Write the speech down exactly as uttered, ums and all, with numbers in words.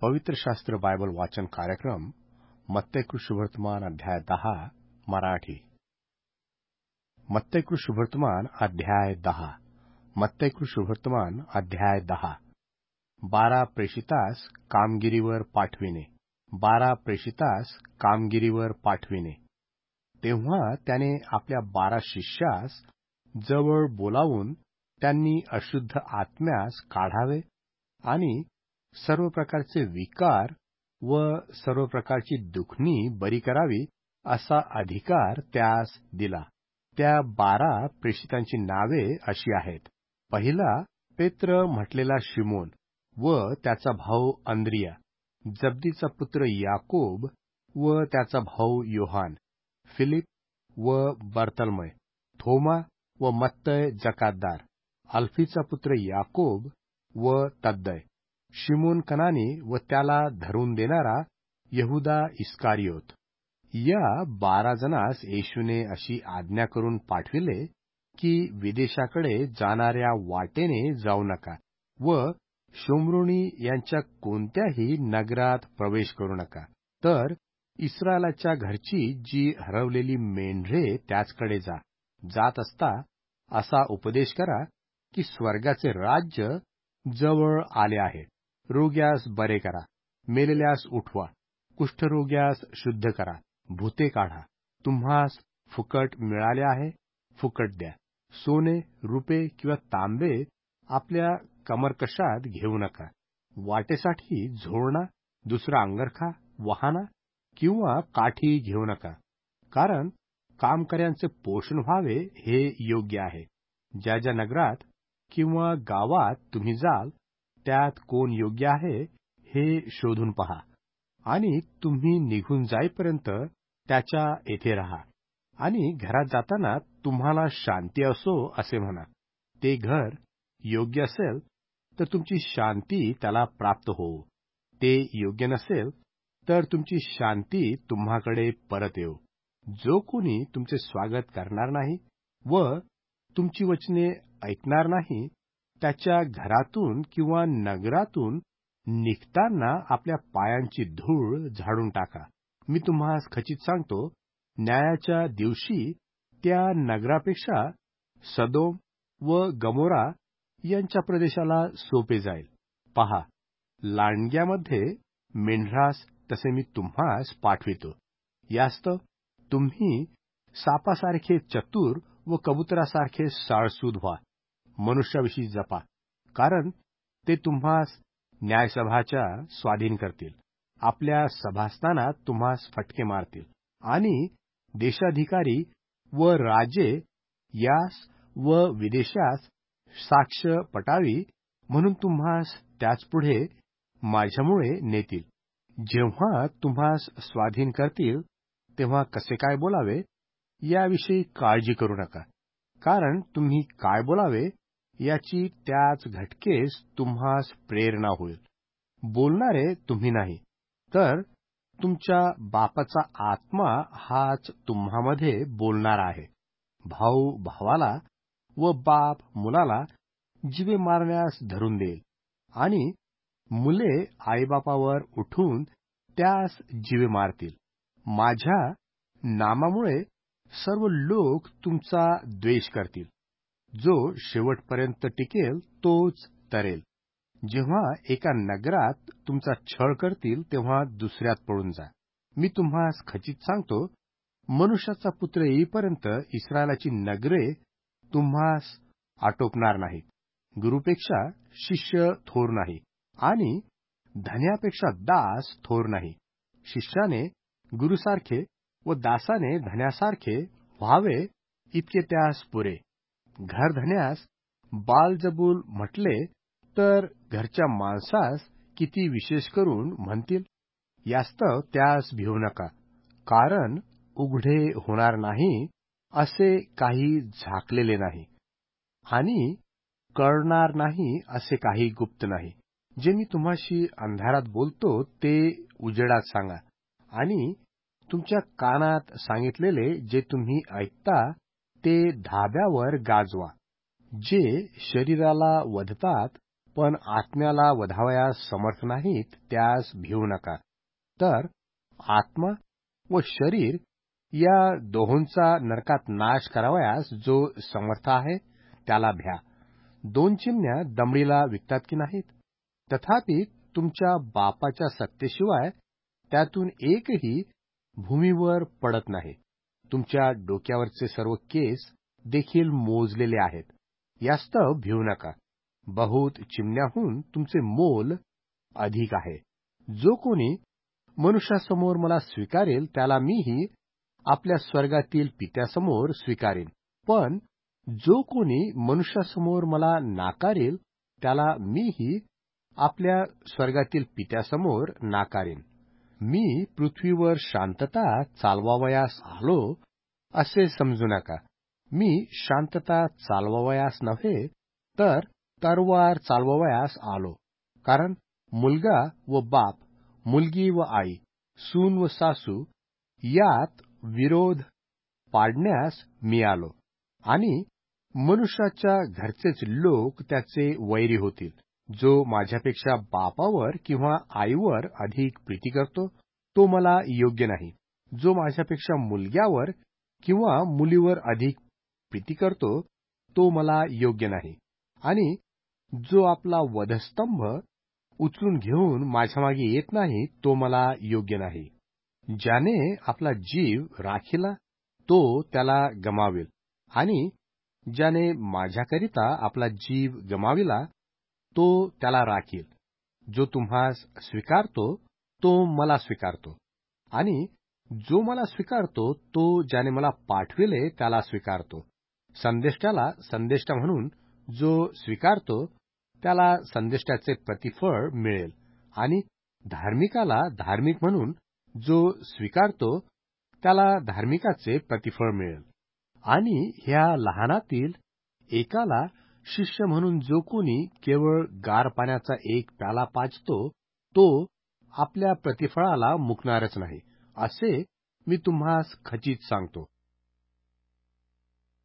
पवित्र शास्त्र बायबल वाचन कार्यक्रम मत्तई शुभवर्तमान अध्याय दहा मराठी. मत्तई शुभवर्तमान अध्याय दहा. मत्तई शुभवर्तमान अध्याय दहा. बारा प्रेषितास कामगिरीवर पाठविणे. बारा प्रेषितास कामगिरीवर पाठविणे. तेव्हा त्याने आपल्या बारा शिष्यास जवळ बोलावून त्यांनी अशुद्ध आत्म्यास काढावे आणि सर्व प्रकारचे विकार व सर्व प्रकारची दुखणी बरी करावी असा अधिकार त्यास दिला. त्या बारा प्रेषितांची नावे अशी आहेत. पहिला पेत्र म्हटलेला शिमोन व त्याचा भाऊ अंद्रिया, जब्दीचा पुत्र याकोब व त्याचा भाऊ योहान, फिलिप व बर्तलमय, थोमा व मत्तय जकातदार, अल्फीचा पुत्र याकोब व तद्दय, शिमोन कनानी व त्याला धरून देणारा यहुदा इस्कारियोत. या बारा जणांस येशूने अशी आज्ञा करून पाठविले की विदेशाकडे जाणाऱ्या वाटेने जाऊ नका व शोम्रोनी यांच्या कोणत्याही नगरात प्रवेश करू नका, तर इस्रायलाच्या घरची जी हरवलेली मेंढरे त्याचकडे जा. जात असता असा उपदेश करा की स्वर्गाचे राज्य जवळ आले आहे. रोग्यास बरे करा, मेलेल्यास उठवा, कुष्ठरोग्यास शुद्ध करा, भूते काढा. तुम्हास फुकट मिळाले आहे, फुकट द्या. सोने, रुपे किंवा तांबे आपल्या कमरकशात घेऊ नका. वाटेसाठी झोळणा, दुसरा अंगरखा, वाहना किंवा काठी घेऊ नका, कारण कामकऱ्यांचे पोषण व्हावे हे योग्य आहे. ज्या ज्या नगरात किंवा गावात तुम्ही जाल त्यात कोण योग्य आहे हे शोधून पहा आणि तुम्ही निघून जाईपर्यंत त्याच्या येथे राहा. आणि घरात जाताना तुम्हाला शांती असो असे म्हणा. ते घर योग्य असेल तर तुमची शांती त्याला प्राप्त होवो. ते योग्य नसेल तर तुमची शांती तुम्हाकडे परत येवो. जो कोणी तुमचे स्वागत करणार नाही व तुमची वचने ऐकणार नाही, त्याच्या घरातून किंवा नगरातून निघताना आपल्या पायांची धूळ झाडून टाका. मी तुम्हास खचित सांगतो, न्यायाच्या दिवशी त्या नगरापेक्षा सदोम व गमोरा यांच्या प्रदेशाला सोपे जाईल. पहा, लांडग्यामध्ये मेंढरास तसे मी तुम्हास पाठवितो. यास्तव तुम्ही सापासारखे चतुर व कबुतरासारखे साळसूद व्हा. मनुष्याविषयी जपा, कारण ते तुम्हास न्यायसभाच्या स्वाधीन करतील. आपल्या सभास्थानात तुम्हास फटके मारतील आणि देशाधिकारी व राजे यास व विदेशास साक्ष पटावी म्हणून तुम्हास त्याचपुढे माझ्यामुळे नेतील. जेव्हा तुम्हास स्वाधीन करतील तेव्हा कसे काय बोलावे याविषयी काळजी करू नका, कारण तुम्ही काय बोलावे याची त्याच घटकेस तुम्हास प्रेरणा होईल. बोलणारे तुम्ही नाही, तर तुमच्या बापाचा आत्मा हाच तुम्हामध्ये बोलणार आहे. भाऊ भावाला व बाप मुलाला जीवे मारण्यास धरून देईल आणि मुले आईबापावर उठून त्यास जीवे मारतील. माझ्या नामामुळे सर्व लोक तुमचा द्वेष करतील. जो शेवटपर्यंत टिकेल तोच तरेल. जेव्हा एका नगरात तुमचा छळ करतील तेव्हा दुसऱ्यात पळून जा. मी तुम्हास खचित सांगतो, मनुष्याचा पुत्र येईपर्यंत इस्रायलाची नगरे तुम्हास आटोपणार नाहीत. गुरुपेक्षा शिष्य थोर नाही आणि धन्यापेक्षा दास थोर नाही. शिष्याने गुरुसारखे व दासाने धन्यासारखे व्हावे इतके त्यास पुरे. घरधन्यास बालजबूल म्हटले तर घरच्या माणसास किती विशेष करून म्हणतील. यास्तव त्यास भिवू नका, कारण उघडे होणार नाही असे काही झाकलेले नाही आणि कळणार नाही असे काही गुप्त नाही. जे मी तुम्हाशी अंधारात बोलतो ते उजेडात सांगा आणि तुमच्या कानात सांगितलेले जे तुम्ही ऐकता ते धाब्यावर गाजवा. जे शरीराला वधतात पण आत्म्याला वधावयास समर्थ नाहीत त्यास भिवू नका. तर आत्मा व शरीर या दोहोंचा नरकात नाश करावयास जो समर्थ आहे त्याला भ्या. दोन चिमण्या दमडीला विकतात की नाहीत? तथापि तुमच्या बापाच्या सत्तेशिवाय त्यातून एकही भूमीवर पडत नाही. तुमच्या डोक्यावरचे सर्व केस देखील मोजलेले आहेत. यास्तव भिवू नका. बहुत चिमण्याहून तुमचे मोल अधिक आहे. जो कोणी मनुष्यासमोर मला स्वीकारेल त्याला मीही आपल्या स्वर्गातील पित्यासमोर स्वीकारेन. पण जो कोणी मनुष्यासमोर मला नाकारेल त्याला मीही आपल्या स्वर्गातील पित्यासमोर नाकारेन. मी पृथ्वीवर शांतता चालवावयास आलो असे समजू नका. मी शांतता चालवावयास नव्हे तर तरवार चालवावयास आलो. कारण मुलगा व बाप, मुलगी व आई, सून व सासू यात विरोध पाडण्यास मी आलो. आणि मनुष्याच्या घरचेच लोक त्याचे वैरी होतील. जो माझ्यापेक्षा बापावर किंवा आईवर अधिक प्रीती करतो तो मला योग्य नाही. जो माझ्यापेक्षा मुलग्यावर किंवा मुलीवर अधिक प्रीती करतो तो मला योग्य नाही. आणि जो आपला वधस्तंभ उचलून घेऊन माझ्यामागे येत नाही तो मला योग्य नाही. ज्याने आपला जीव राखिला तो त्याला गमावेल, आणि ज्याने माझ्याकरिता आपला जीव गमाविला तो त्याला राखील. जो तुम्हास स्वीकारतो तो मला स्वीकारतो, आणि जो मला स्वीकारतो तो ज्याने मला पाठविले त्याला स्वीकारतो. संदेष्टाला संदेष्टा म्हणून जो स्वीकारतो त्याला संदेष्टाचे प्रतिफळ मिळेल, आणि धार्मिकाला धार्मिक म्हणून जो स्वीकारतो त्याला धार्मिकाचे प्रतिफळ मिळेल. आणि ह्या लहानातील एकाला शिष्य म्हणून जो कोणी केवळ गार पाण्याचा एक प्याला पाजतो तो आपल्या प्रतिफळाला मुकणारच नाही, असे मी तुम्हास खचित सांगतो.